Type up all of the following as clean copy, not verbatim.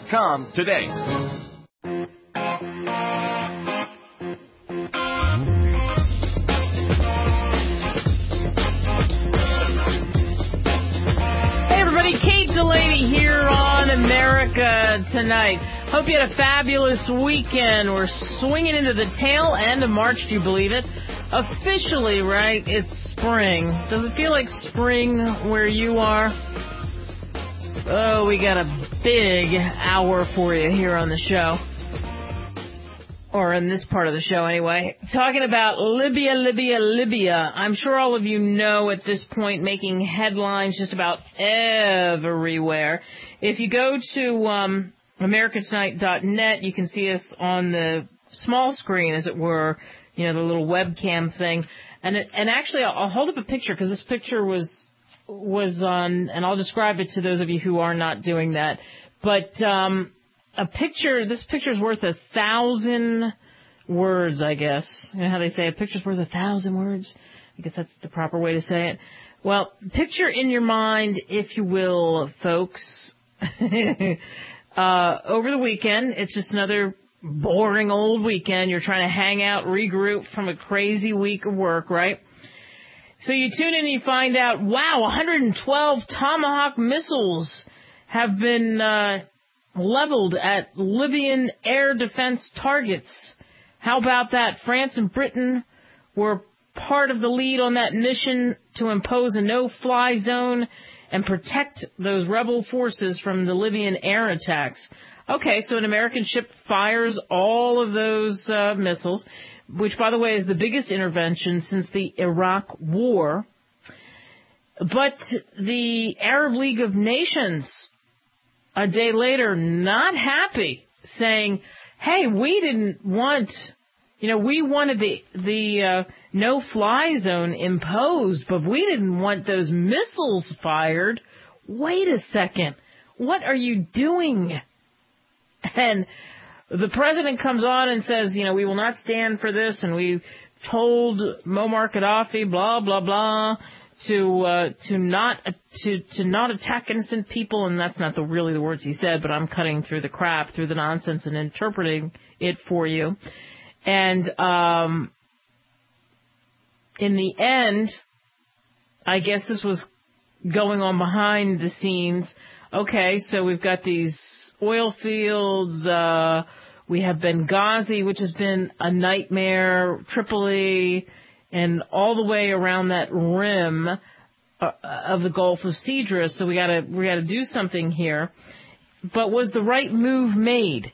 TheChairShot.com today. Hey everybody, Kate Delaney here on America Tonight. Hope you had a fabulous weekend. We're swinging into the tail end of March, do you believe it? Officially, right, it's spring. Does it feel like spring where you are? Oh, we got a big hour for you here on the show. Or in this part of the show, anyway. Talking about Libya. I'm sure all of you know at this point, making headlines just about everywhere. If you go to americatonight.net, you can see us on the small screen, as it were, you know, the little webcam thing. And actually, I'll hold up a picture, because this picture was on, and I'll describe it to those of you who are not doing that. But this picture is worth 1,000 words, I guess. You know how they say a picture's worth 1,000 words? I guess that's the proper way to say it. Well, picture in your mind, if you will, folks. Over the weekend, it's just another boring old weekend. You're trying to hang out, regroup from a crazy week of work, right? So you tune in and you find out, wow, 112 Tomahawk missiles have been leveled at Libyan air defense targets. How about that? France and Britain were part of the lead on that mission to impose a no-fly zone and protect those rebel forces from the Libyan air attacks. Okay, so an American ship fires all of those missiles, which, by the way, is the biggest intervention since the Iraq War. But the Arab League of Nations, a day later, not happy, saying, hey, we didn't want, we wanted the no-fly zone imposed, but we didn't want those missiles fired. Wait a second. What are you doing? And the president comes on and says, we will not stand for this, and we told Muammar Gaddafi, blah, blah, blah, to not attack innocent people, and that's not really the words he said, but I'm cutting through the crap, through the nonsense, and interpreting it for you. And in the end, I guess this was going on behind the scenes. Okay, so we've got these oil fields, we have Benghazi, which has been a nightmare, Tripoli, and all the way around that rim of the Gulf of Sidra. So we gotta do something here. But was the right move made?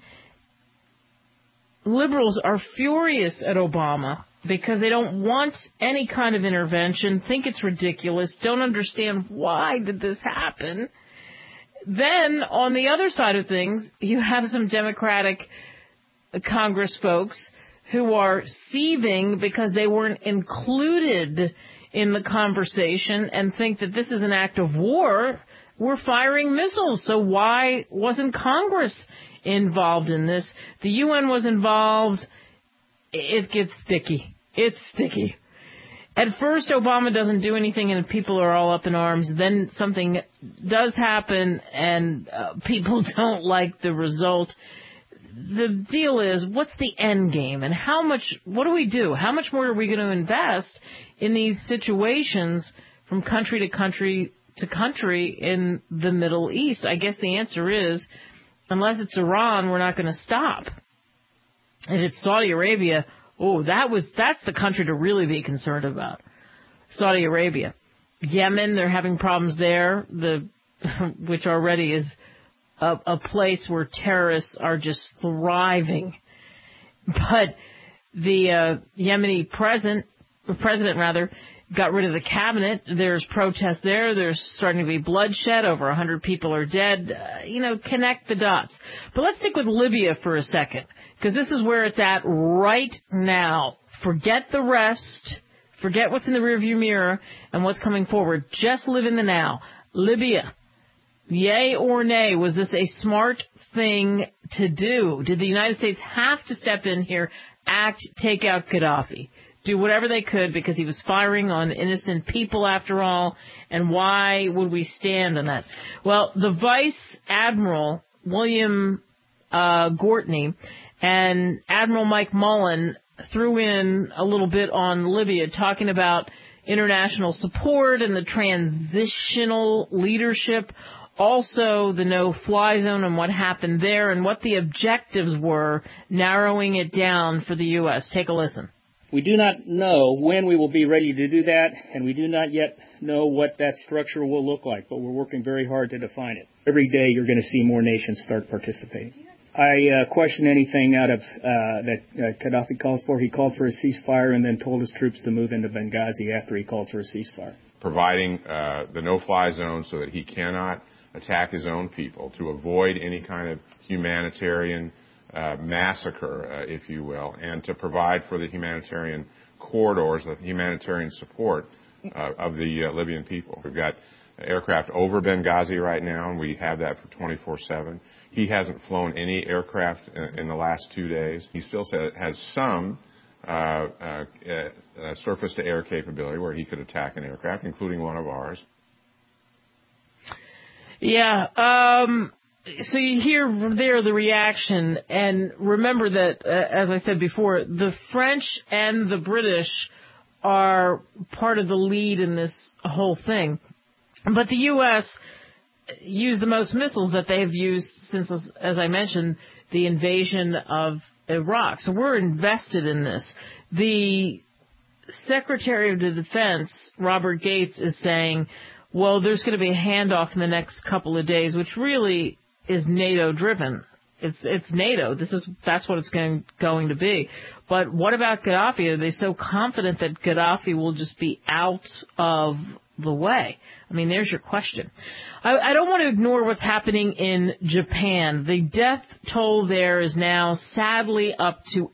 Liberals are furious at Obama because they don't want any kind of intervention, think it's ridiculous, don't understand why did this happen. Then, on the other side of things, you have some Democratic Congress folks who are seething because they weren't included in the conversation and think that this is an act of war. We're firing missiles, so why wasn't Congress involved in this? The UN was involved. It gets sticky. It's sticky. At first, Obama doesn't do anything and people are all up in arms. Then something does happen and people don't like the result. The deal is, what's the end game and what do we do? How much more are we going to invest in these situations from country to country to country in the Middle East? I guess the answer is, unless it's Iran, we're not going to stop. If it's Saudi Arabia, that's the country to really be concerned about. Saudi Arabia. Yemen, they're having problems there, which already is a place where terrorists are just thriving. But the Yemeni president got rid of the cabinet. There's protests there. There's starting to be bloodshed. Over 100 people are dead. Connect the dots. But let's stick with Libya for a second, because this is where it's at right now. Forget the rest. Forget what's in the rearview mirror and what's coming forward. Just live in the now. Libya. Yay or nay, was this a smart thing to do? Did the United States have to step in here, take out Gaddafi, do whatever they could because he was firing on innocent people after all, and why would we stand on that? Well, the vice admiral William Gortney and Admiral Mike Mullen threw in a little bit on Libya, talking about international support and the transitional leadership, also the no-fly zone and what happened there and what the objectives were, narrowing it down for the U.S. Take a listen. We do not know when we will be ready to do that, and we do not yet know what that structure will look like, but we're working very hard to define it. Every day you're going to see more nations start participating. I question anything out of that Gaddafi calls for. He called for a ceasefire and then told his troops to move into Benghazi after he called for a ceasefire. Providing the no-fly zone so that he cannot attack his own people, to avoid any kind of humanitarian massacre, if you will, and to provide for the humanitarian corridors, the humanitarian support of the Libyan people. We've got aircraft over Benghazi right now, and we have that for 24/7. He hasn't flown any aircraft in the last 2 days. He still has some surface-to-air capability where he could attack an aircraft, including one of ours. Yeah, so you hear there the reaction, and remember that, as I said before, the French and the British are part of the lead in this whole thing. But the U.S. used the most missiles that they have used since, as I mentioned, the invasion of Iraq. So we're invested in this. The Secretary of the Defense, Robert Gates, is saying, well, there's going to be a handoff in the next couple of days, which really is NATO-driven. It's NATO. That's what it's going to be. But what about Gaddafi? Are they so confident that Gaddafi will just be out of the way? I mean, there's your question. I don't want to ignore what's happening in Japan. The death toll there is now sadly up to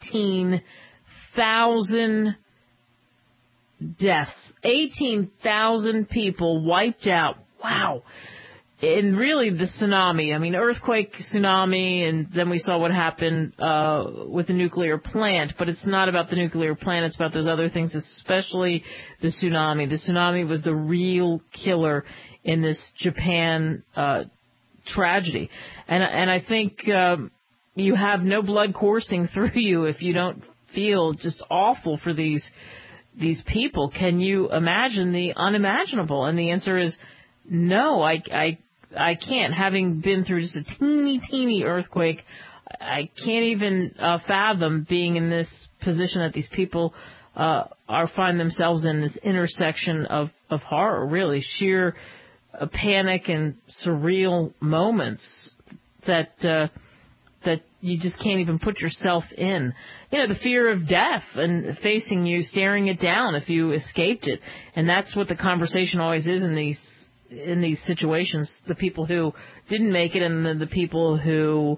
18,000 deaths. 18,000 people wiped out. Wow. And really the tsunami, I mean, earthquake, tsunami, and then we saw what happened with the nuclear plant. But it's not about the nuclear plant, it's about those other things, especially the tsunami. The tsunami was the real killer in this Japan tragedy. And I think you have no blood coursing through you if you don't feel just awful for these people. Can you imagine the unimaginable? And the answer is no, I can't. Having been through just a teeny earthquake, I can't even fathom being in this position that these people find themselves in, this intersection of horror, really. Sheer panic and surreal moments that you just can't even put yourself in. You know, the fear of death and facing you, staring it down if you escaped it. And that's what the conversation always is in these situations. The people who didn't make it and the people who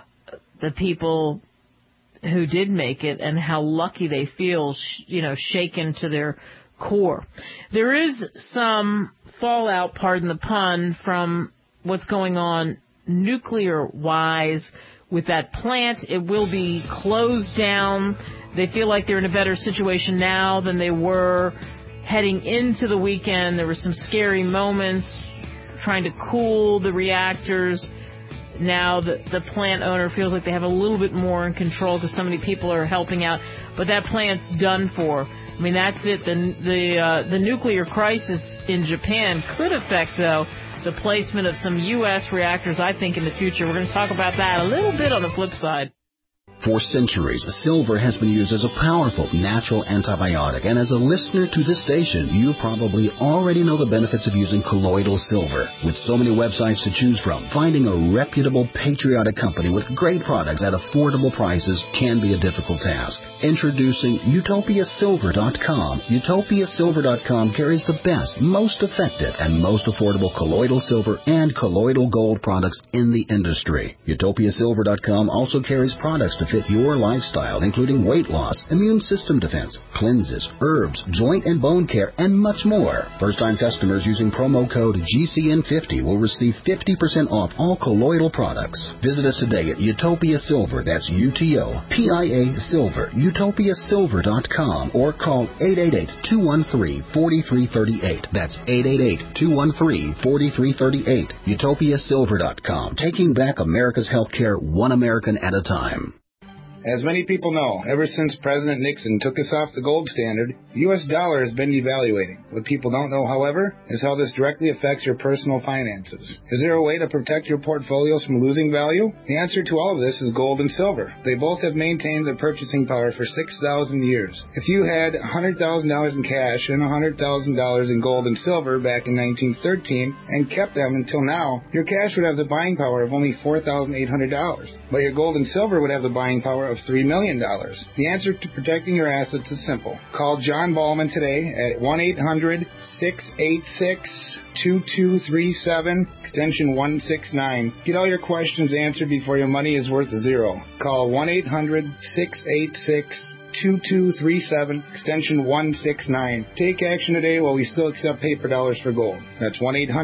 did make it, and how lucky they feel, shaken to their core. There is some fallout, pardon the pun, from what's going on nuclear-wise with that plant. It will be closed down. They feel like they're in a better situation now than they were heading into the weekend. There were some scary moments trying to cool the reactors. Now the plant owner feels like they have a little bit more in control because so many people are helping out. But that plant's done for. I mean, that's it. The nuclear crisis in Japan could affect, though, the placement of some U.S. reactors, I think, in the future. We're going to talk about that a little bit on the flip side. For centuries, silver has been used as a powerful natural antibiotic, and as a listener to this station, you probably already know the benefits of using colloidal silver. With so many websites to choose from, finding a reputable, patriotic company with great products at affordable prices can be a difficult task. Introducing UtopiaSilver.com. UtopiaSilver.com carries the best, most effective, and most affordable colloidal silver and colloidal gold products in the industry. UtopiaSilver.com also carries products products to fit your lifestyle, including weight loss, immune system defense, cleanses, herbs, joint and bone care, and much more. First-time customers using promo code GCN50 will receive 50% off all colloidal products. Visit us today at Utopia Silver, that's UTOPIA Silver, utopiasilver.com, or call 888-213-4338. That's 888-213-4338. utopiasilver.com, taking back America's healthcare one American at a time. As many people know, ever since President Nixon took us off the gold standard, the U.S. dollar has been devaluating. What people don't know, however, is how this directly affects your personal finances. Is there a way to protect your portfolios from losing value? The answer to all of this is gold and silver. They both have maintained their purchasing power for 6,000 years. If you had $100,000 in cash and $100,000 in gold and silver back in 1913 and kept them until now, your cash would have the buying power of only $4,800. But your gold and silver would have the buying power of $3 million. The answer to protecting your assets is simple. Call John Ballman today at 1-800-686-2237, extension 169. Get all your questions answered before your money is worth zero. Call 1-800-686-2237, extension 169. Take action today while we still accept paper dollars for gold. That's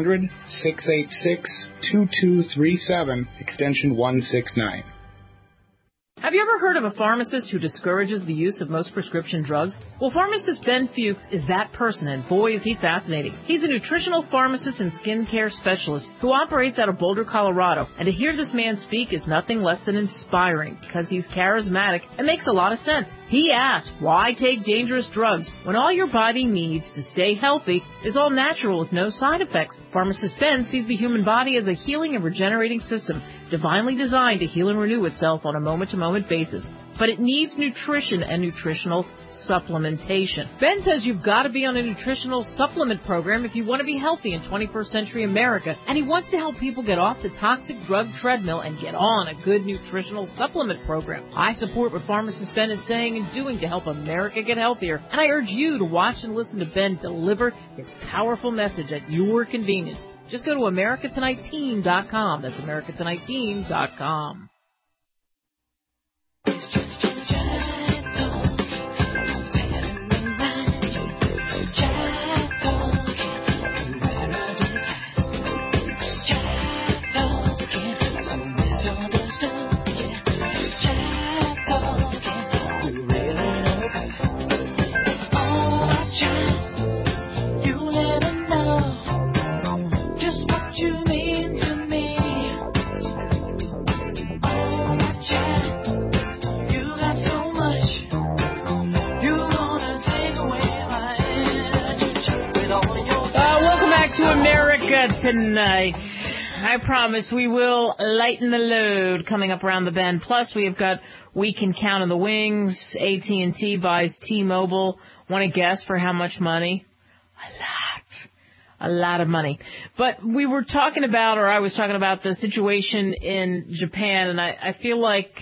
1-800-686-2237, extension 169. Have you ever heard of a pharmacist who discourages the use of most prescription drugs? Well, pharmacist Ben Fuchs is that person, and boy, is he fascinating. He's a nutritional pharmacist and skincare specialist who operates out of Boulder, Colorado, and to hear this man speak is nothing less than inspiring because he's charismatic and makes a lot of sense. He asks, why take dangerous drugs when all your body needs to stay healthy is all natural with no side effects? Pharmacist Ben sees the human body as a healing and regenerating system, divinely designed to heal and renew itself on a moment-to-moment basis. But it needs nutrition and nutritional supplementation. Ben says you've got to be on a nutritional supplement program if you want to be healthy in 21st century America, and he wants to help people get off the toxic drug treadmill and get on a good nutritional supplement program. I support what pharmacist Ben is saying and doing to help America get healthier, and I urge you to watch and listen to Ben deliver his powerful message at your convenience. Just go to AmericaTonightTeam.com. That's AmericaTonightTeam.com. Tonight, I promise we will lighten the load coming up around the bend. Plus, we have got We Can Count on the Wings. AT&T buys T-Mobile. Want to guess for how much money? A lot of money. But we were talking about, or I was talking about the situation in Japan, and I feel like,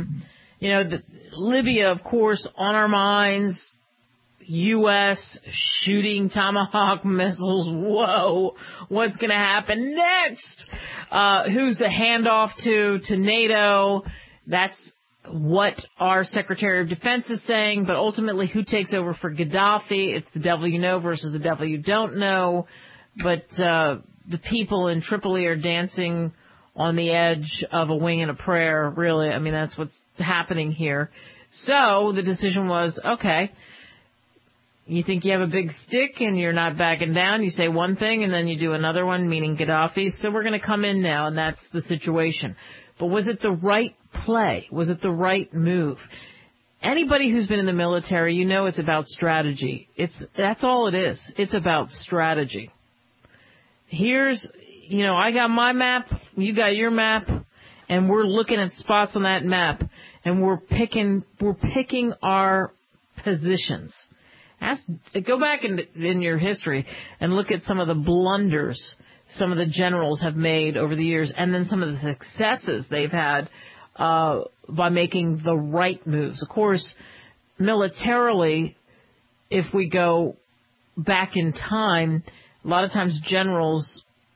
Libya, of course, on our minds. U.S. shooting Tomahawk missiles. Whoa, what's going to happen next? Who's the handoff to NATO? That's what our Secretary of Defense is saying, but ultimately who takes over for Gaddafi? It's the devil you know versus the devil you don't know. But the people in Tripoli are dancing on the edge of a wing and a prayer, really. I mean, that's what's happening here. So the decision was, okay, you think you have a big stick and you're not backing down. You say one thing and then you do another one, meaning Gaddafi. So we're going to come in now, and that's the situation. But was it the right play? Was it the right move? Anybody who's been in the military, you know it's about strategy. That's all it is. It's about strategy. Here's, I got my map, you got your map, and we're looking at spots on that map, and we're picking our positions. Go back in your history and look at some of the blunders some of the generals have made over the years, and then some of the successes they've had by making the right moves. Of course, militarily, if we go back in time, a lot of times generals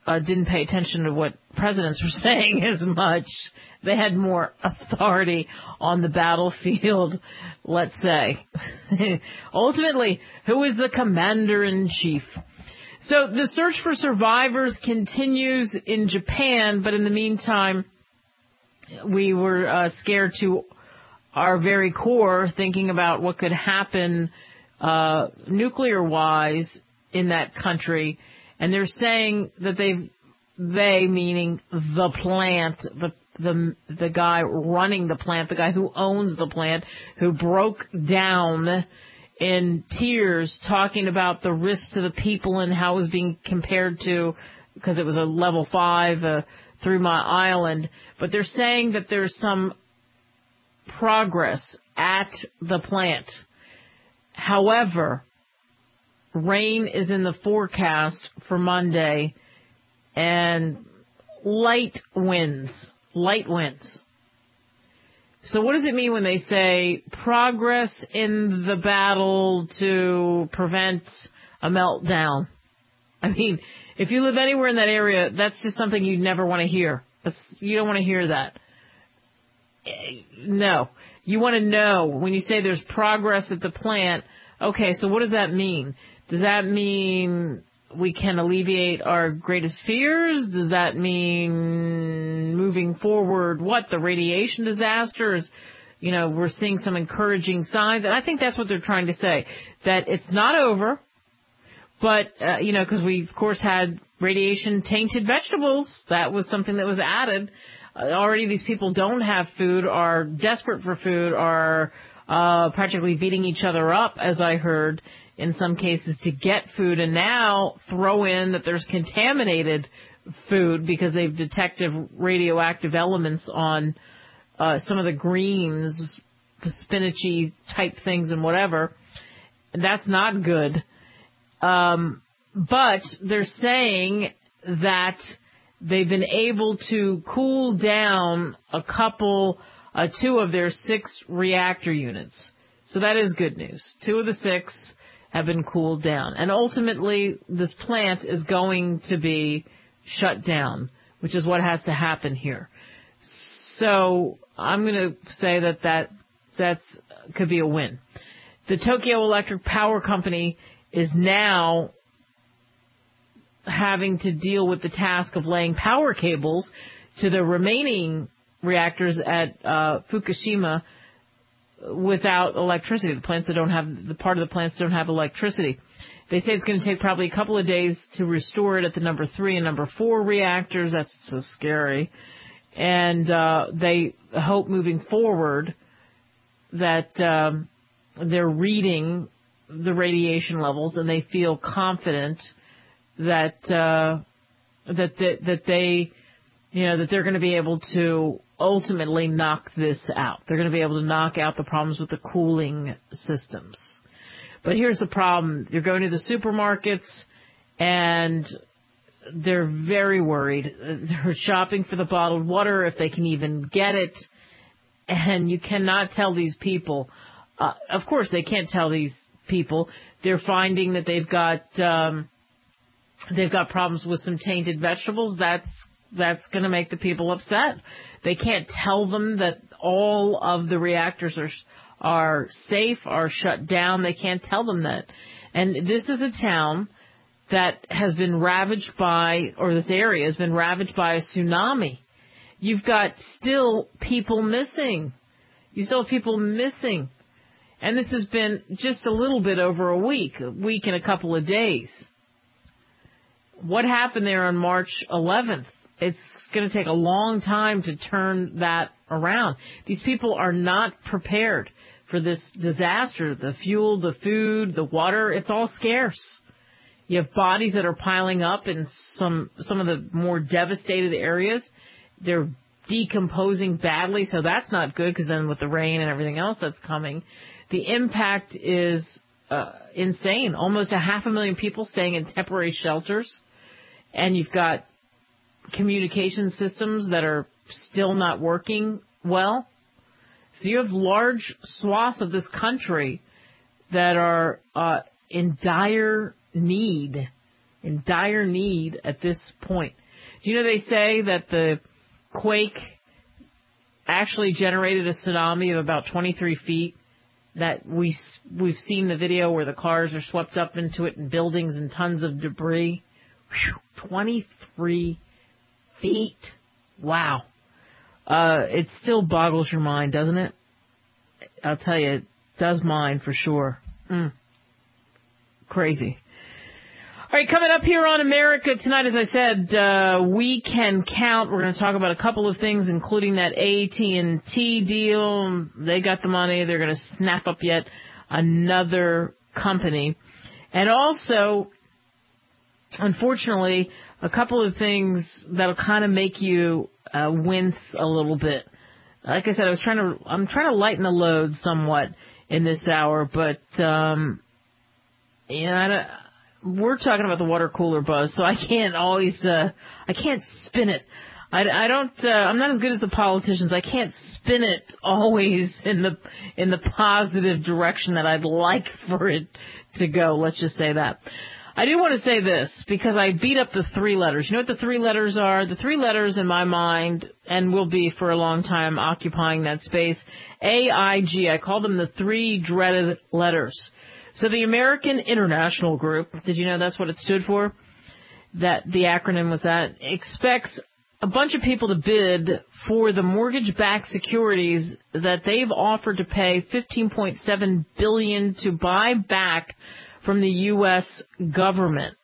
didn't pay attention to what presidents were saying as much. They had more authority on the battlefield, let's say. Ultimately, who is the commander-in-chief? So the search for survivors continues in Japan, but in the meantime, we were scared to our very core, thinking about what could happen nuclear-wise in that country. And they're saying that they meaning the plant, the guy running the plant, the guy who owns the plant, who broke down in tears talking about the risks to the people and how it was being compared to, because it was a level 5 Three Mile Island. But they're saying that there's some progress at the plant. However, rain is in the forecast for Monday and light winds. So what does it mean when they say progress in the battle to prevent a meltdown? I mean, if you live anywhere in that area, that's just something you'd never want to hear. You don't want to hear that. No. You want to know when you say there's progress at the plant, okay, so what does that mean? Does that mean we can alleviate our greatest fears? Does that mean moving forward, the radiation disasters? We're seeing some encouraging signs. And I think that's what they're trying to say, that it's not over. But, because we, of course, had radiation-tainted vegetables. That was something that was added. Already these people don't have food, are desperate for food, are practically beating each other up, as I heard, in some cases, to get food. And now throw in that there's contaminated food because they've detected radioactive elements on some of the greens, the spinachy type things and whatever. And that's not good. But they're saying that they've been able to cool down two of their 6 reactor units. So that is good news. 2 of the 6 have been cooled down. And ultimately, this plant is going to be shut down, which is what has to happen here. So I'm going to say that could be a win. The Tokyo Electric Power Company is now having to deal with the task of laying power cables to the remaining reactors at Fukushima without electricity. The part of the plants don't have electricity. They say it's going to take probably a couple of days to restore it at the number 3 and number 4 reactors. That's so scary. And they hope moving forward that they're reading the radiation levels and they feel confident that they're going to be able to ultimately knock this out. They're going to be able to knock out the problems with the cooling systems. But here's the problem. You're going to the supermarkets and they're very worried. They're shopping for the bottled water if they can even get it. And you cannot tell these people. Of course, they can't tell these people. They're finding that they've got problems with some tainted vegetables. That's going to make the people upset. They can't tell them that all of the reactors are safe, are shut down. They can't tell them that. And this is a town that has been ravaged this area has been ravaged by a tsunami. You've got still people missing. You still have people missing. And this has been just a little bit over a week and a couple of days. What happened there on March 11th? It's going to take a long time to turn that around. These people are not prepared for this disaster. The fuel, the food, the water, it's all scarce. You have bodies that are piling up in some of the more devastated areas. They're decomposing badly, so that's not good because then with the rain and everything else that's coming, the impact is insane. Almost 500,000 people staying in temporary shelters, and you've got communication systems that are still not working well. So you have large swaths of this country that are in dire need. in dire need at this point. Do you know they say that the quake actually generated a tsunami of about 23 feet? That we've seen the video where the cars are swept up into it and buildings and tons of debris. Whew, 23 feet. Wow. It still boggles your mind, doesn't it? I'll tell you, it does mine for sure. Crazy. All right, coming up here on America Tonight, as I said, we can count. We're going to talk about a couple of things, including that AT&T deal. They got the money. They're going to snap up yet another company. And also, unfortunately, a couple of things that'll kind of make you wince a little bit. Like I said, I'm trying to lighten the load somewhat in this hour, but we're talking about the water cooler buzz, so I can't always I can't spin it. I'm not as good as the politicians. I can't spin it always in the positive direction that I'd like for it to go. Let's just say that. I do want to say this, because I beat up the three letters. You know what the three letters are? The three letters in my mind, and will be for a long time occupying that space, AIG. I call them the three dreaded letters. So the American International Group, did you know that's what it stood for? That the acronym was that, expects a bunch of people to bid for the mortgage-backed securities that they've offered to pay $15.7 billion to buy back from the U.S. government.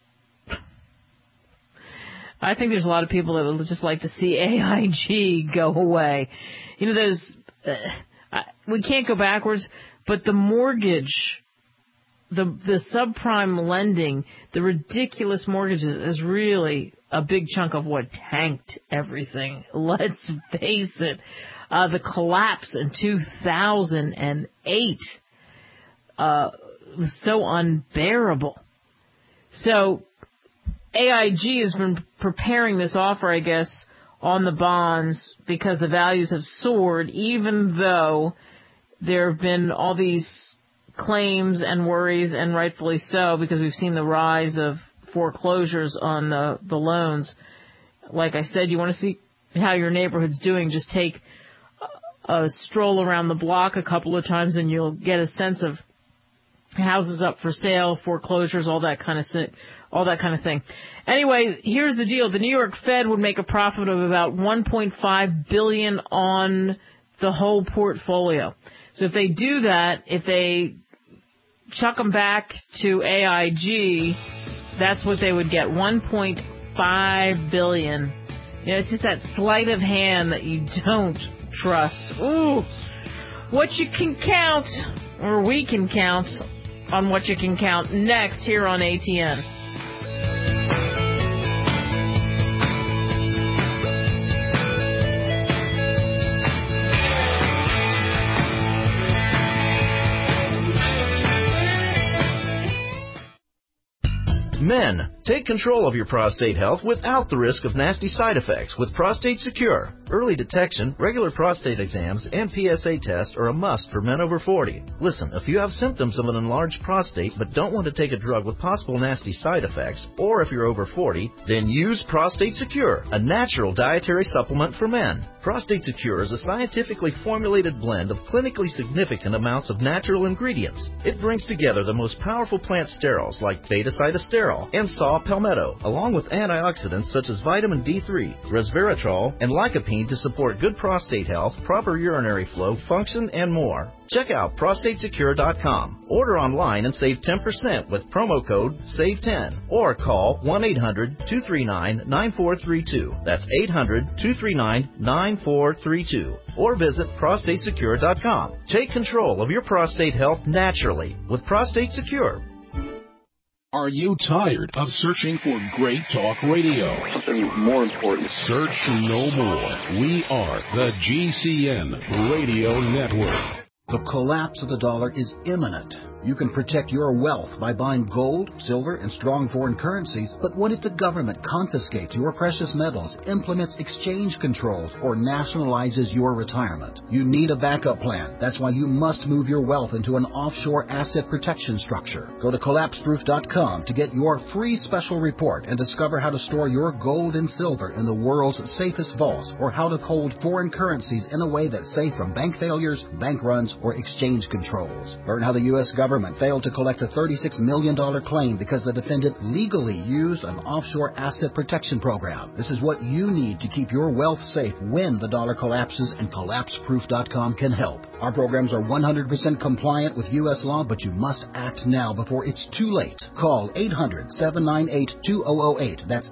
I think there's a lot of people that would just like to see AIG go away. You know, we can't go backwards, but the mortgage, the subprime lending, the ridiculous mortgages is really a big chunk of what tanked everything. Let's face it. The collapse in 2008 was so unbearable. So AIG has been preparing this offer, I guess, on the bonds because the values have soared, even though there have been all these claims and worries, and rightfully so, because we've seen the rise of foreclosures on the loans. Like I said, you want to see how your neighborhood's doing, just take a stroll around the block a couple of times and you'll get a sense of houses up for sale, foreclosures, all that kind of thing. Anyway, here's the deal. The New York Fed would make a profit of about $1.5 billion on the whole portfolio. So if they do that, if they chuck them back to AIG, that's what they would get, $1.5 billion. You know, it's just that sleight of hand that you don't trust. Ooh, what you can count, or we can count on what you can count, next here on ATN. Men, take control of your prostate health without the risk of nasty side effects with Prostate Secure. Early detection, regular prostate exams, and PSA tests are a must for men over 40. Listen, if you have symptoms of an enlarged prostate but don't want to take a drug with possible nasty side effects, or if you're over 40, then use Prostate Secure, a natural dietary supplement for men. Prostate Secure is a scientifically formulated blend of clinically significant amounts of natural ingredients. It brings together the most powerful plant sterols like beta-sitosterol and saw palmetto, along with antioxidants such as vitamin D3, resveratrol, and lycopene to support good prostate health, proper urinary flow, function, and more. Check out prostatesecure.com. Order online and save 10% with promo code SAVE10 or call 1-800-239-9432. That's 800-239-9432. Or visit prostatesecure.com. Take control of your prostate health naturally with Prostate Secure. Are you tired of searching for great talk radio? Something more important. Search no more. We are the GCN Radio Network. The collapse of the dollar is imminent. You can protect your wealth by buying gold, silver, and strong foreign currencies, but what if the government confiscates your precious metals, implements exchange controls, or nationalizes your retirement? You need a backup plan. That's why you must move your wealth into an offshore asset protection structure. Go to collapseproof.com to get your free special report and discover how to store your gold and silver in the world's safest vaults, or how to hold foreign currencies in a way that's safe from bank failures, bank runs, or exchange controls. Learn how the U.S. government failed to collect a $36 million claim because the defendant legally used an offshore asset protection program. This is what you need to keep your wealth safe when the dollar collapses, and collapseproof.com can help. Our programs are 100% compliant with U.S. law, but you must act now before it's too late. Call 800-798-2008. That's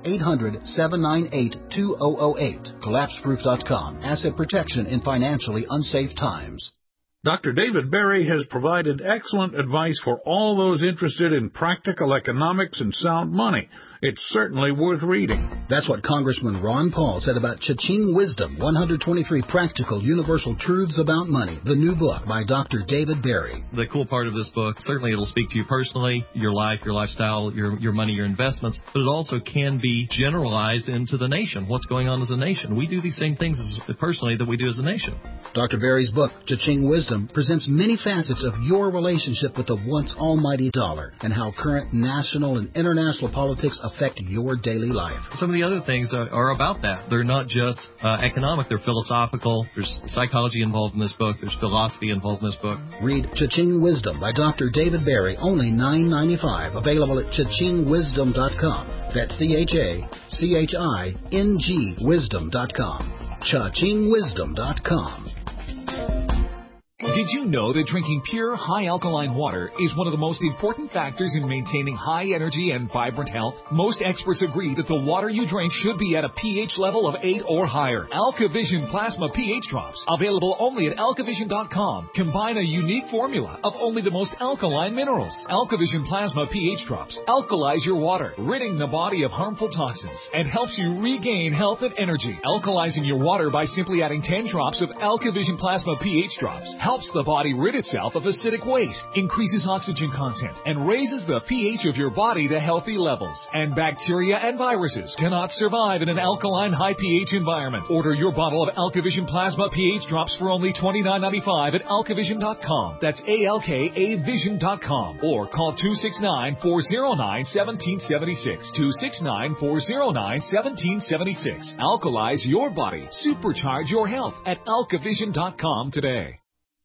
800-798-2008. Collapseproof.com. Asset protection in financially unsafe times. Dr. David Berry has provided excellent advice for all those interested in practical economics and sound money. It's certainly worth reading. That's what Congressman Ron Paul said about Cha-Ching Wisdom, 123 Practical Universal Truths About Money, the new book by Dr. David Berry. The cool part of this book, certainly it'll speak to you personally, your life, your lifestyle, your money, your investments, but it also can be generalized into the nation. What's going on as a nation? We do these same things personally that we do as a nation. Dr. Berry's book, Cha-Ching Wisdom, presents many facets of your relationship with the once almighty dollar and how current national and international politics affect your daily life. Some of the other things are about that. They're not just economic, they're philosophical. There's psychology involved in this book. There's philosophy involved in this book. Read Cha-Ching Wisdom by Dr. David Berry, only $9.95, available at chachingwisdom.com. That's CHACHING wisdom.com. chachingwisdom.com. Did you know that drinking pure, high-alkaline water is one of the most important factors in maintaining high energy and vibrant health? Most experts agree that the water you drink should be at a pH level of 8 or higher. AlkaVision Plasma pH Drops, available only at alkavision.com, combine a unique formula of only the most alkaline minerals. AlkaVision Plasma pH Drops alkalize your water, ridding the body of harmful toxins, and helps you regain health and energy. Alkalizing your water by simply adding 10 drops of AlkaVision Plasma pH Drops helps the body rid itself of acidic waste, increases oxygen content, and raises the pH of your body to healthy levels. And bacteria and viruses cannot survive in an alkaline high pH environment. Order your bottle of AlkaVision Plasma pH Drops for only $29.95 at alkavision.com. That's ALKAvision.com. Or call 269-409-1776. 269-409-1776. Alkalize your body. Supercharge your health at alkavision.com today.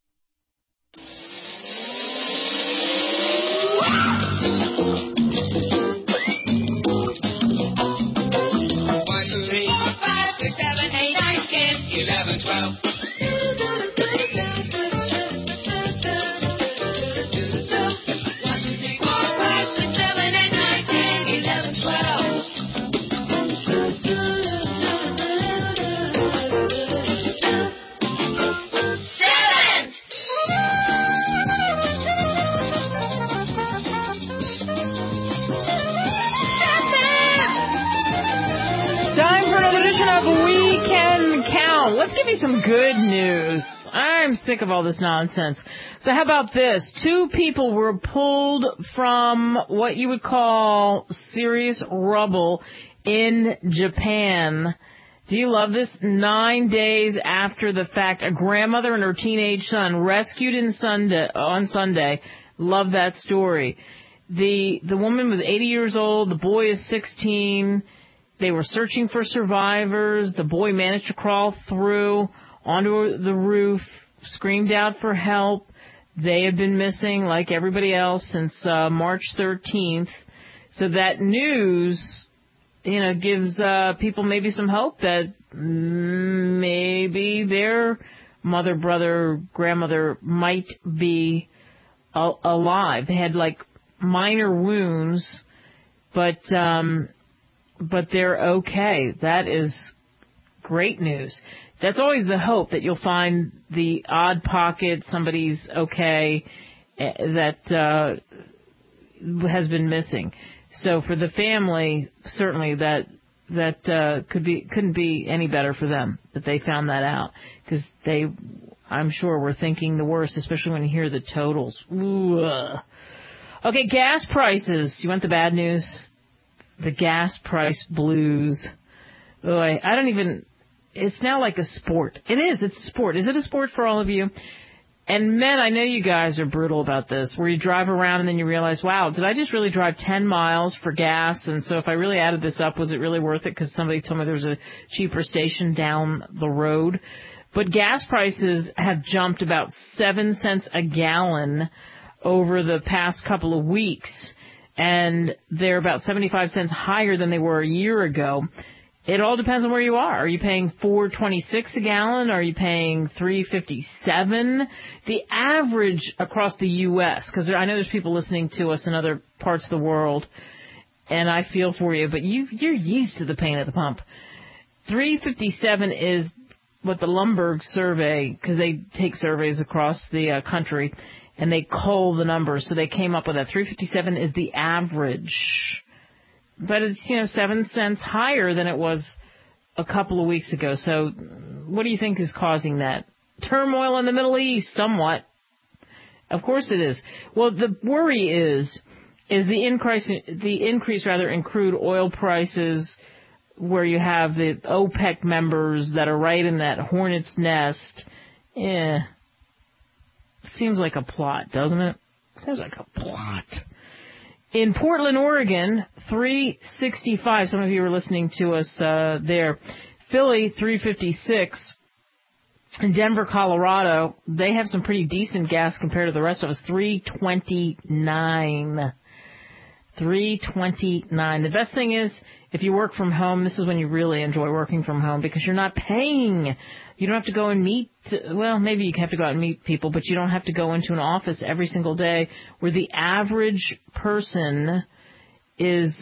Let's give you some good news. I'm sick of all this nonsense. So how about this? 2 people were pulled from what you would call serious rubble in Japan. Do you love this? 9 days after the fact, a grandmother and her teenage son rescued on Sunday. Love that story. The woman was 80 years old. The boy is 16. They were searching for survivors. The boy managed to crawl through onto the roof, screamed out for help. They had been missing, like everybody else, since March 13th. So that news, gives people maybe some hope that maybe their mother, brother, grandmother might be alive. They had, minor wounds, but they're okay. That is great news. That's always the hope, that you'll find the odd pocket, somebody's okay, that has been missing. So for the family, certainly that couldn't be any better for them that they found that out, because they I'm sure we're thinking the worst, especially when you hear the totals. Ooh. Okay, gas prices. You want the bad news? The gas price blues. Boy, I don't even... It's now like a sport. It is. It's a sport. Is it a sport for all of you? And men, I know you guys are brutal about this, where you drive around and then you realize, wow, did I just really drive 10 miles for gas? And so if I really added this up, was it really worth it? Because somebody told me there was a cheaper station down the road. But gas prices have jumped about 7 cents a gallon over the past couple of weeks. And they're about 75 cents higher than they were a year ago. It all depends on where you are. Are you paying $4.26 a gallon? Are you paying $3.57? The average across the U.S., because I know there's people listening to us in other parts of the world, and I feel for you, but you're used to the pain at the pump. $3.57 is what the Lumberg survey, because they take surveys across the country, and they cull the numbers, so they came up with that. $3.57 is the average. But it's, 7 cents higher than it was a couple of weeks ago. So what do you think is causing that? Turmoil in the Middle East, somewhat. Of course it is. Well, the worry is the increase in crude oil prices, where you have the OPEC members that are right in that hornet's nest. Seems like a plot, doesn't it? Seems like a plot. In Portland, Oregon, $3.65. Some of you are listening to us there. Philly, $3.56. In Denver, Colorado, they have some pretty decent gas compared to the rest of us. $3.29. $3.29. The best thing is, if you work from home, this is when you really enjoy working from home, because you're not paying. You don't have to go and meet, well, maybe you have to go out and meet people, but you don't have to go into an office every single day, where the average person is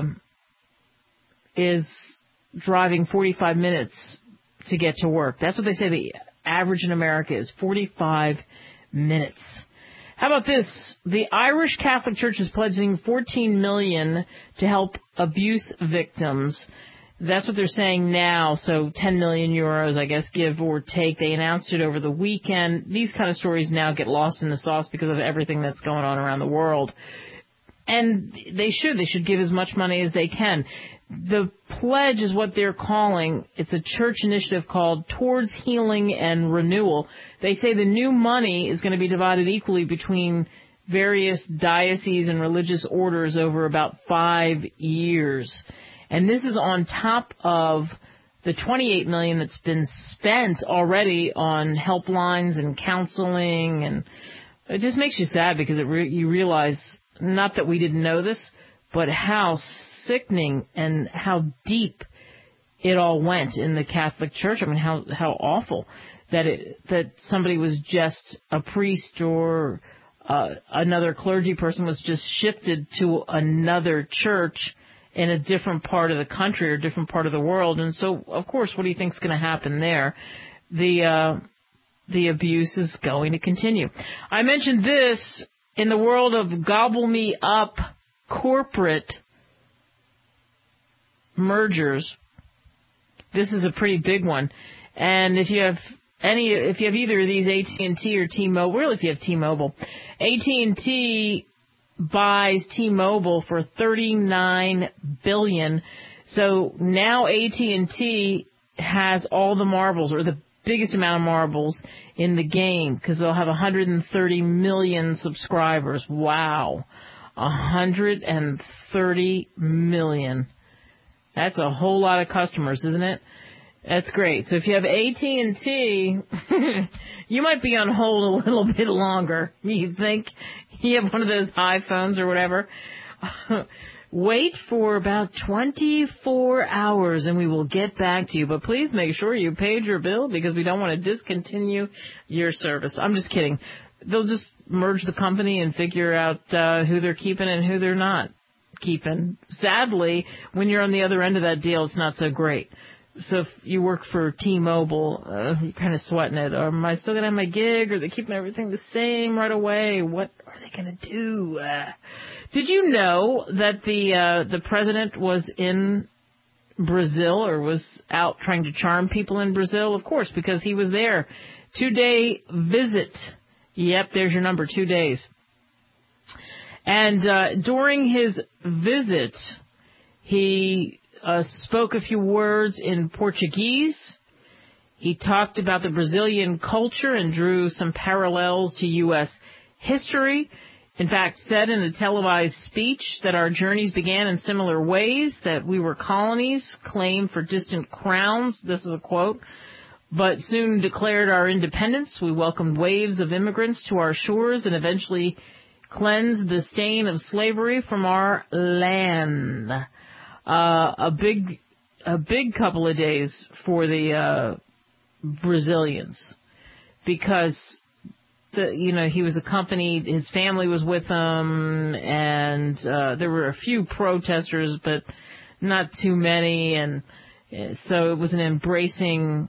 driving 45 minutes to get to work. That's what they say the average in America is, 45 minutes. How about this? The Irish Catholic Church is pledging $14 million to help abuse victims. That's what they're saying now, so 10 million euros, I guess, give or take. They announced it over the weekend. These kind of stories now get lost in the sauce because of everything that's going on around the world. And they should give as much money as they can. The pledge is what they're calling, it's a church initiative called Towards Healing and Renewal. They say the new money is going to be divided equally between various dioceses and religious orders over about 5 years. And this is on top of the $28 million that's been spent already on helplines and counseling. And it just makes you sad, because you realize, not that we didn't know this, but how sickening and how deep it all went in the Catholic Church. I mean, how awful that somebody was just a priest or another clergy person was just shifted to another church in a different part of the country or a different part of the world. And so, of course, what do you think is going to happen there? The abuse is going to continue. I mentioned this in the world of gobble me up corporate mergers. This is a pretty big one. And if you have either of these, AT&T or T-Mobile, really if you have T-Mobile, AT&T buys T-Mobile for $39 billion. So now AT&T has all the marbles, or the biggest amount of marbles in the game, because they'll have 130 million subscribers. Wow. 130 million. That's a whole lot of customers, isn't it? That's great. So if you have AT&T, you might be on hold a little bit longer. You think you have one of those iPhones or whatever. Wait for about 24 hours and we will get back to you. But please make sure you paid your bill, because we don't want to discontinue your service. I'm just kidding. They'll just merge the company and figure out who they're keeping and who they're not keeping. Sadly, when you're on the other end of that deal, it's not so great. So if you work for T-Mobile, you're kind of sweating it. Am I still going to have my gig? Are they keeping everything the same right away? What are they going to do? Did you know that the president was in Brazil, or was out trying to charm people in Brazil? Of course, because he was there 2-day visit. Yep, there's your number, 2 days. And during his visit, he spoke a few words in Portuguese. He talked about the Brazilian culture and drew some parallels to U.S. history. In fact, said in a televised speech that our journeys began in similar ways, that we were colonies claimed for distant crowns. This is a quote. But soon declared our independence. We welcomed waves of immigrants to our shores and eventually cleansed the stain of slavery from our land. A big couple of days for the Brazilians, because he was accompanied, his family was with him, and there were a few protesters, but not too many, and so it was an embracing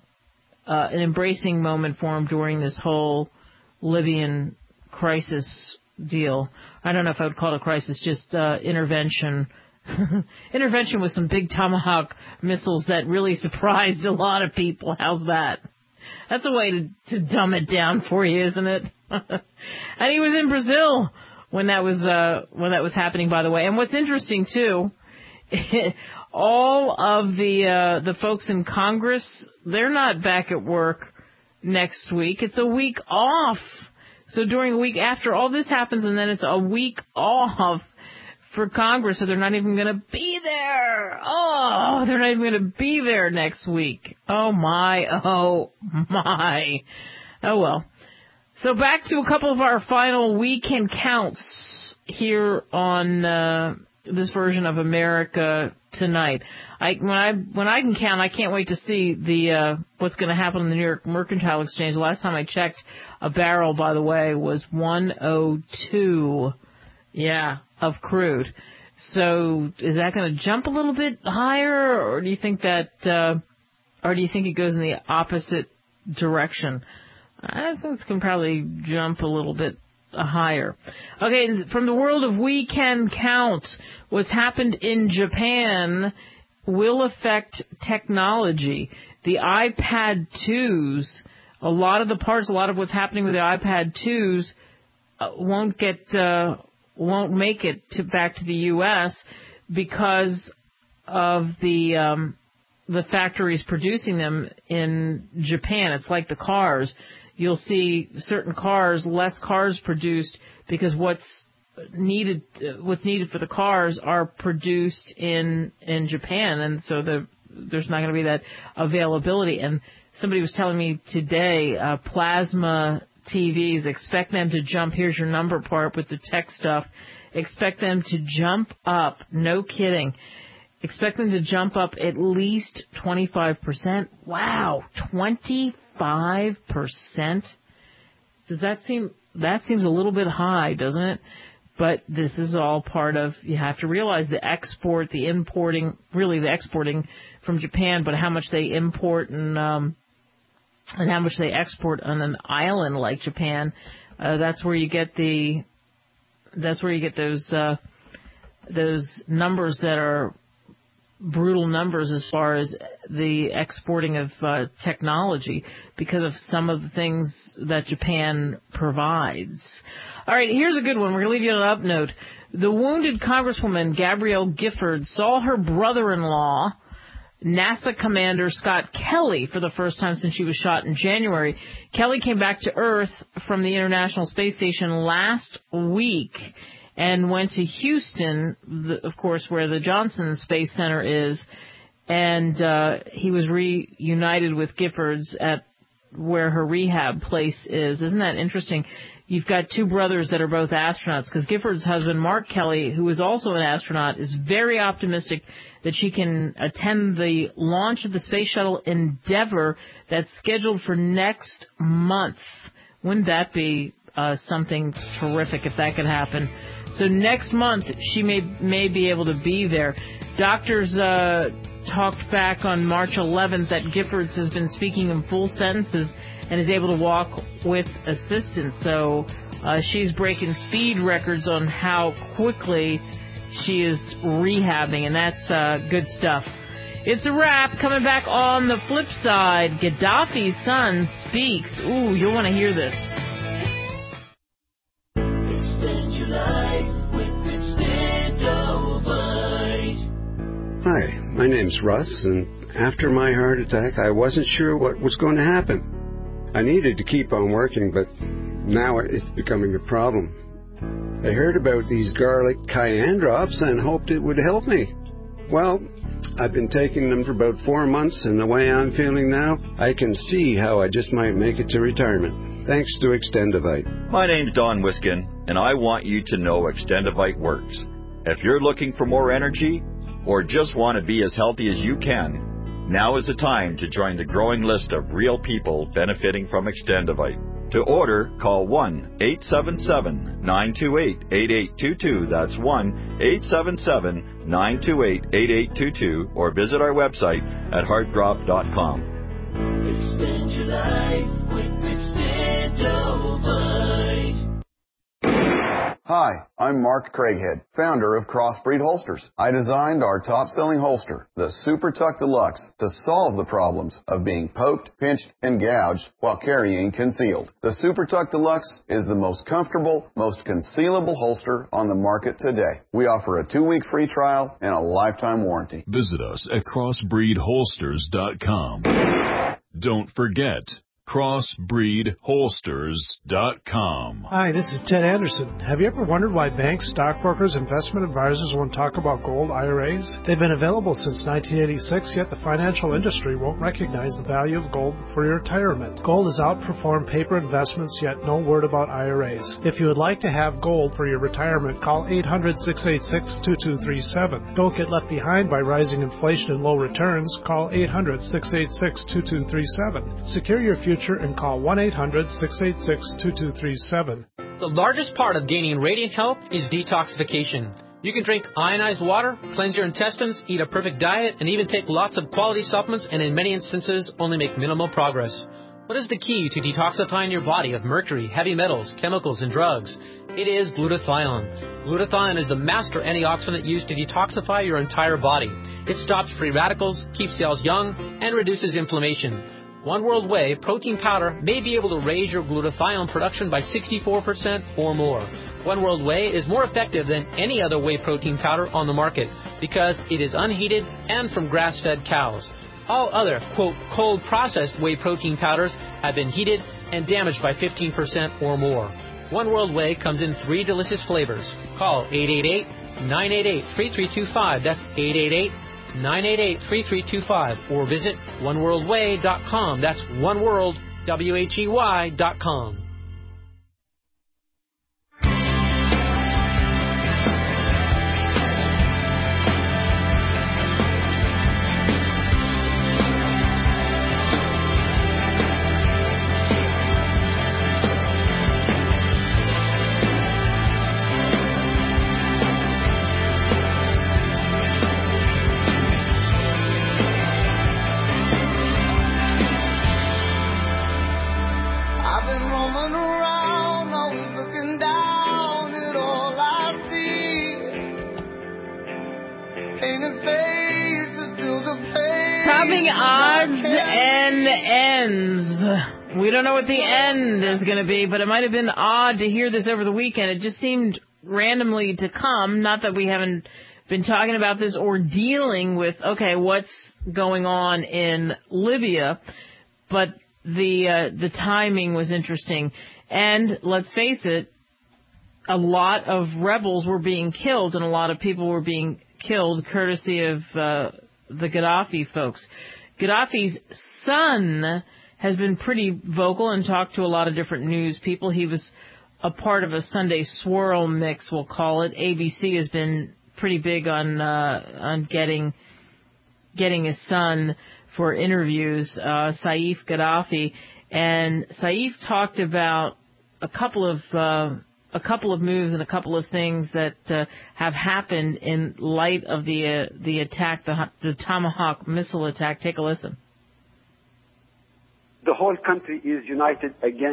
moment for him during this whole Libyan crisis deal. I don't know if I would call it a crisis, just intervention. Intervention with some big Tomahawk missiles that really surprised a lot of people. How's that? That's a way to dumb it down for you, isn't it? And he was in Brazil when that was happening, by the way. And what's interesting too, all of the folks in Congress, they're not back at work next week. It's a week off. So during the week after all this happens, and then it's a week off for Congress, so they're not even going to be there. Oh, they're not even going to be there next week. Oh, my. Oh, my. Oh, well. So back to a couple of our final weekend counts here on this version of America Tonight. When I can count, I can't wait to see the what's going to happen in the New York Mercantile Exchange. The last time I checked, a barrel, by the way, was 102. Yeah, of crude. So is that going to jump a little bit higher, or do you think that, or do you think it goes in the opposite direction? I think it can probably jump a little bit higher. Okay, from the world of We Can Count, what's happened in Japan will affect technology. The iPad 2s, a lot of the parts, a lot of what's happening with the iPad 2s won't make it back to the U.S. because of the factories producing them in Japan. It's like the cars. You'll see certain cars, less cars produced because what's needed for the cars are produced in Japan, and so there's not going to be that availability. And somebody was telling me today, plasma TVs, expect them to jump. Here's your number part with the tech stuff. Expect them to jump up. No kidding. Expect them to jump up at least 25%. Wow, 25%. Does that seems a little bit high, doesn't it? But this is all part of, you have to realize the exporting from Japan, but how much they import and how much they export on an island like Japan. That's where you get those numbers that are brutal numbers as far as the exporting of technology because of some of the things that Japan provides. All right, here's a good one. We're going to leave you on an up note. The wounded Congresswoman Gabrielle Giffords saw her brother-in-law, NASA Commander Scott Kelly, for the first time since she was shot in January. Kelly came back to Earth from the International Space Station last week and went to Houston, of course, where the Johnson Space Center is, and he was reunited with Giffords at where her rehab place is. Isn't that interesting? You've got two brothers that are both astronauts, because Giffords' husband, Mark Kelly, who is also an astronaut, is very optimistic that she can attend the launch of the Space Shuttle Endeavour that's scheduled for next month. Wouldn't that be something terrific if that could happen? So next month, she may be able to be there. Doctors talked back on March 11th that Giffords has been speaking in full sentences and is able to walk with assistance. So she's breaking speed records on how quickly she is rehabbing, and that's good stuff. It's a wrap. Coming back on the flip side, Gaddafi's son speaks. Ooh, you'll want to hear this. Extend your life with Extendovite. Hi, my name's Russ, and after my heart attack, I wasn't sure what was going to happen. I needed to keep on working, but now it's becoming a problem. I heard about these garlic cayenne drops and hoped it would help me. Well, I've been taking them for about 4 months, and the way I'm feeling now, I can see how I just might make it to retirement. Thanks to Extendovite. My name's Don Wiskin, and I want you to know Extendovite works. If you're looking for more energy, or just want to be as healthy as you can, now is the time to join the growing list of real people benefiting from Extendovite. To order, call 1-877-928-8822. That's 1-877-928-8822. Or visit our website at heartdrop.com. Extend your life with Extendovite. Hi, I'm Mark Craighead, founder of Crossbreed Holsters. I designed our top-selling holster, the Super Tuck Deluxe, to solve the problems of being poked, pinched, and gouged while carrying concealed. The Super Tuck Deluxe is the most comfortable, most concealable holster on the market today. We offer a 2-week free trial and a lifetime warranty. Visit us at crossbreedholsters.com. Don't forget, crossbreedholsters.com. Hi, this is Ted Anderson. Have you ever wondered why banks, stockbrokers, investment advisors won't talk about gold IRAs? They've been available since 1986, yet the financial industry won't recognize the value of gold for your retirement. Gold has outperformed paper investments, yet no word about IRAs. If you would like to have gold for your retirement, call 800-686-2237. Don't get left behind by rising inflation and low returns. Call 800-686-2237. Secure your future and call 1-800-686-2237. The largest part of gaining radiant health is detoxification. You can drink ionized water, cleanse your intestines, eat a perfect diet, and even take lots of quality supplements and in many instances only make minimal progress. What is the key to detoxifying your body of mercury, heavy metals, chemicals, and drugs? It is glutathione. Glutathione is the master antioxidant used to detoxify your entire body. It stops free radicals, keeps cells young, and reduces inflammation. One World Whey protein powder may be able to raise your glutathione production by 64% or more. One World Whey is more effective than any other whey protein powder on the market because it is unheated and from grass-fed cows. All other, quote, cold processed whey protein powders have been heated and damaged by 15% or more. One World Whey comes in 3 delicious flavors. Call 888-988-3325. That's 888-988-3325, or visit oneworldwhey.com. That's oneworldwhey.com. Topping odds and ends. We don't know what the end is going to be, but it might have been odd to hear this over the weekend. It just seemed randomly to come. Not that we haven't been talking about this or dealing with, okay, what's going on in Libya, but the timing was interesting. And let's face it, a lot of rebels were being killed and a lot of people were being killed courtesy of the Gaddafi folks. Gaddafi's son has been pretty vocal and talked to a lot of different news people. He was a part of a Sunday swirl mix, we'll call it. ABC has been pretty big on getting his son for interviews, Saif Gaddafi, and Saif talked about a couple of moves and a couple of things that have happened in light of the attack, the Tomahawk missile attack. Take a listen. The whole country is united against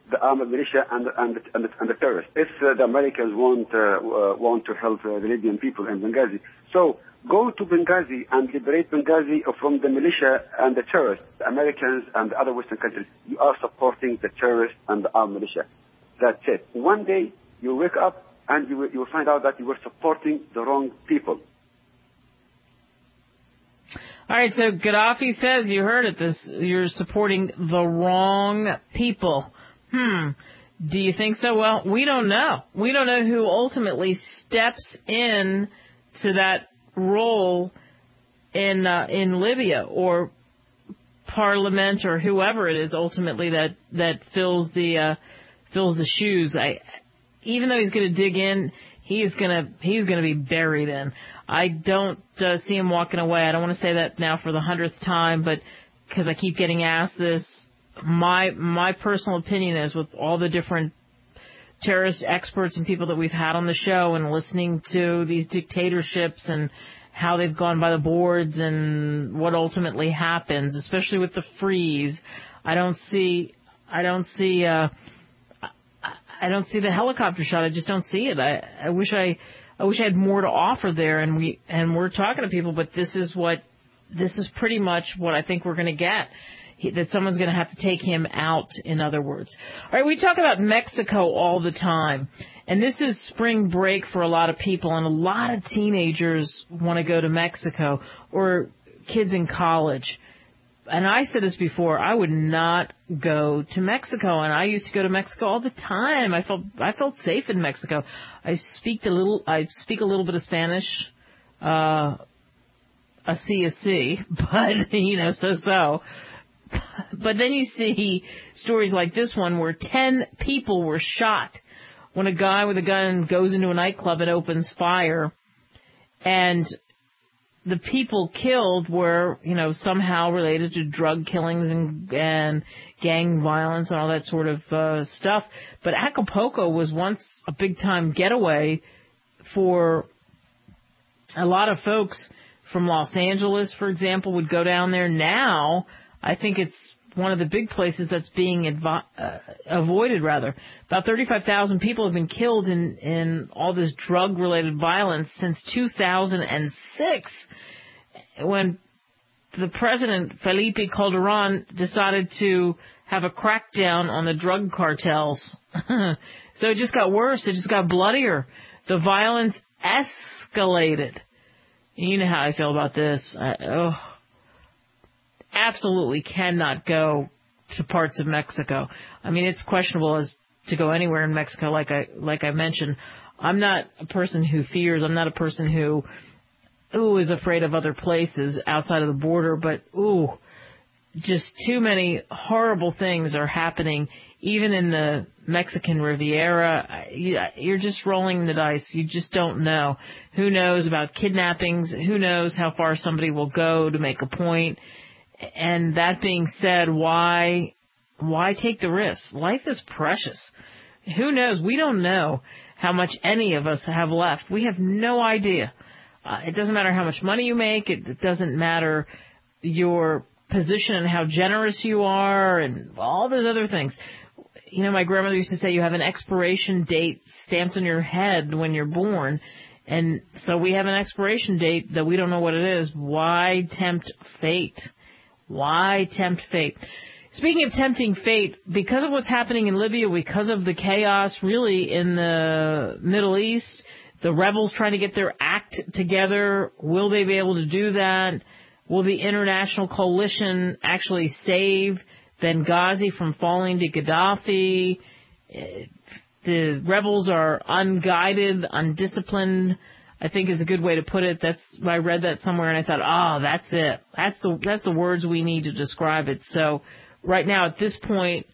the armed militia and the terrorists. If the Americans want to help the Libyan people in Benghazi, so go to Benghazi and liberate Benghazi from the militia and the terrorists. The Americans and the other Western countries, you are supporting the terrorists and the armed militia. That's it. One day you wake up and you will find out that you were supporting the wrong people. All right, so Gaddafi says, you heard it, you're supporting the wrong people. Do you think so? Well, we don't know. We don't know who ultimately steps in to that role in Libya, or Parliament, or whoever it is ultimately that fills the shoes. Even though he's going to dig in, he's going to be buried in. I don't see him walking away. I don't want to say that now for the 100th time, but because I keep getting asked this, my personal opinion is, with all the different terrorist experts and people that we've had on the show, and listening to these dictatorships and how they've gone by the boards and what ultimately happens, especially with the freeze, I don't see the helicopter shot. I just don't see it. I wish I had more to offer there, and we're talking to people, but this is pretty much what I think we're going to get. That someone's going to have to take him out, in other words. All right, we talk about Mexico all the time, and this is spring break for a lot of people, and a lot of teenagers want to go to Mexico, or kids in college. And I said this before, I would not go to Mexico, and I used to go to Mexico all the time. I felt safe in Mexico. I speak a little bit of Spanish, a C, but so. But then you see stories like this one where 10 people were shot when a guy with a gun goes into a nightclub and opens fire, and the people killed were, somehow related to drug killings and gang violence and all that sort of stuff. But Acapulco was once a big-time getaway for a lot of folks from Los Angeles, for example, would go down there. Now, I think it's one of the big places that's being avoided, rather. About 35,000 people have been killed in all this drug-related violence since 2006, when the president, Felipe Calderon, decided to have a crackdown on the drug cartels. So it just got worse. It just got bloodier. The violence escalated. You know how I feel about this. Absolutely cannot go to parts of Mexico. I mean, it's questionable as to go anywhere in Mexico, like I mentioned. I'm not a person who fears. I'm not a person who is afraid of other places outside of the border, but just too many horrible things are happening, even in the Mexican Riviera. You're just rolling the dice. You just don't know. Who knows about kidnappings? Who knows how far somebody will go to make a point? And that being said, why take the risk? Life is precious. Who knows? We don't know how much any of us have left. We have no idea. It doesn't matter how much money you make. It doesn't matter your position and how generous you are and all those other things. My grandmother used to say you have an expiration date stamped on your head when you're born. And so we have an expiration date that we don't know what it is. Why tempt fate? Why tempt fate? Speaking of tempting fate, because of what's happening in Libya, because of the chaos really in the Middle East, the rebels trying to get their act together, will they be able to do that? Will the international coalition actually save Benghazi from falling to Gaddafi? The rebels are unguided, undisciplined, I think is a good way to put it. I read that somewhere and I thought, that's it. That's the words we need to describe it. So right now at this point,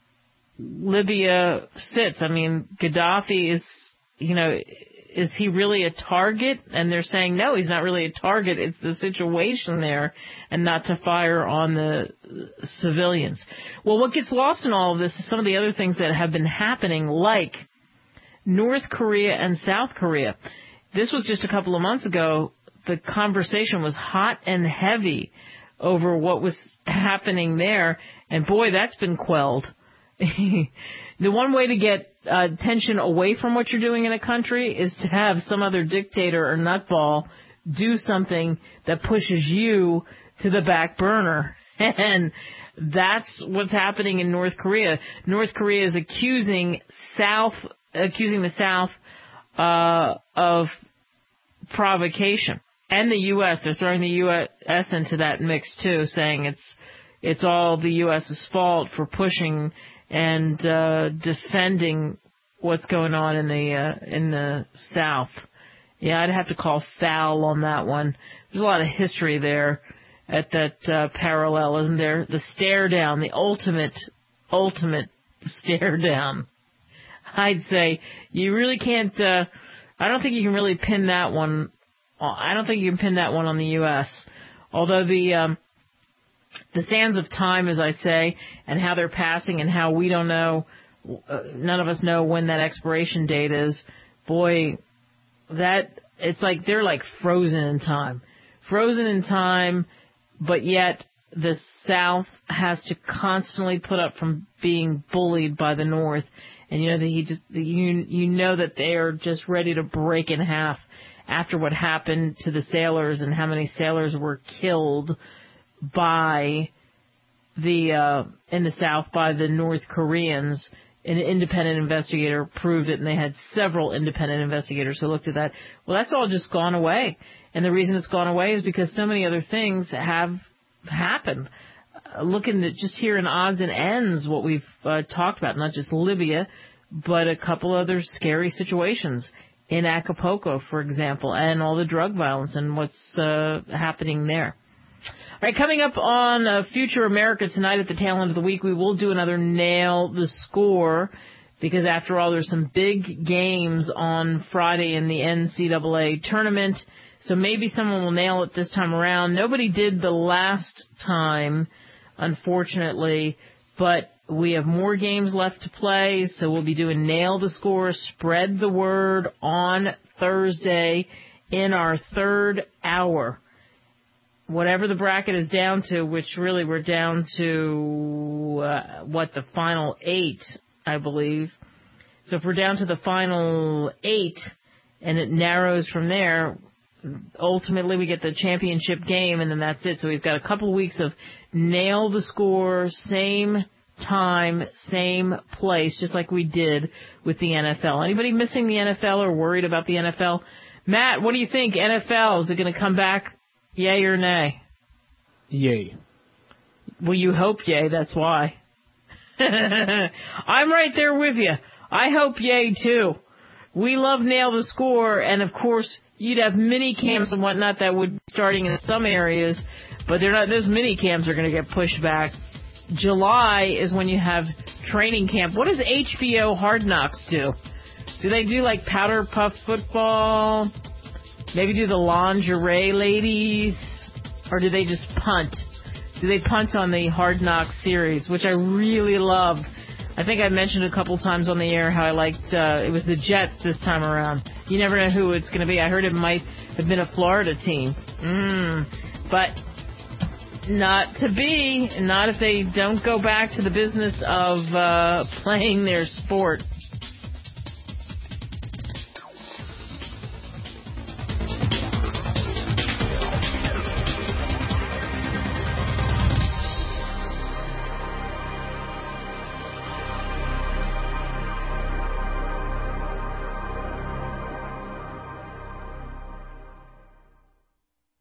Libya sits. I mean, Gaddafi is he really a target? And they're saying, no, he's not really a target. It's the situation there, and not to fire on the civilians. Well, what gets lost in all of this is some of the other things that have been happening, like North Korea and South Korea. This was just a couple of months ago. The conversation was hot and heavy over what was happening there. And boy, that's been quelled. the one way to get attention away from what you're doing in a country is to have some other dictator or nutball do something that pushes you to the back burner. And that's what's happening in North Korea. North Korea is accusing the South of provocation. And the U.S., they're throwing the U.S. into that mix too, saying it's all the U.S.'s fault for pushing and defending what's going on in the South. Yeah, I'd have to call foul on that one. There's a lot of history there at that parallel, isn't there? The stare down, the ultimate stare down. I'd say you really can't. I don't think you can really pin that one. I don't think you can pin that one on the U.S. Although the sands of time, as I say, and how they're passing and how we don't know, none of us know when that expiration date is. Boy, that it's like they're like frozen in time, but yet the South has to constantly put up from being bullied by the North, and you know that you know that they are just ready to break in half after what happened to the sailors and how many sailors were killed by in the South by the North Koreans. An independent investigator proved it, and they had several independent investigators who looked at that. Well, that's all just gone away. And the reason it's gone away is because so many other things have happened. Looking at just here in odds and ends, what we've talked about, not just Libya, but a couple other scary situations in Acapulco, for example, and all the drug violence and what's happening there. All right, coming up on Future America tonight at the tail end of the week, we will do another Nail the Score, because after all, there's some big games on Friday in the NCAA tournament, so maybe someone will nail it this time around. Nobody did the last time, unfortunately, but we have more games left to play, so we'll be doing Nail the Score, Spread the Word on Thursday in our third hour. Whatever the bracket is down to, which really we're down to, the final 8, I believe. So if we're down to the final 8 and it narrows from there, ultimately we get the championship game and then that's it. So we've got a couple weeks of Nail the Score, same time, same place, just like we did with the NFL. Anybody missing the NFL or worried about the NFL? Matt, what do you think? NFL, is it going to come back? Yay or nay? Yay. Well, you hope yay, that's why. I'm right there with you. I hope yay, too. We love Nail the Score, and of course, you'd have mini camps and whatnot that would be starting in some areas, but they're not. Those mini camps are going to get pushed back. July is when you have training camp. What does HBO Hard Knocks do? Do they do like powder puff football? Maybe do the lingerie ladies? Or do they just punt? Do they punt on the Hard Knocks series, which I really love? I think I mentioned a couple times on the air how I liked, it was the Jets this time around. You never know who it's going to be. I heard it might have been a Florida team. But not to be. Not if they don't go back to the business of playing their sport.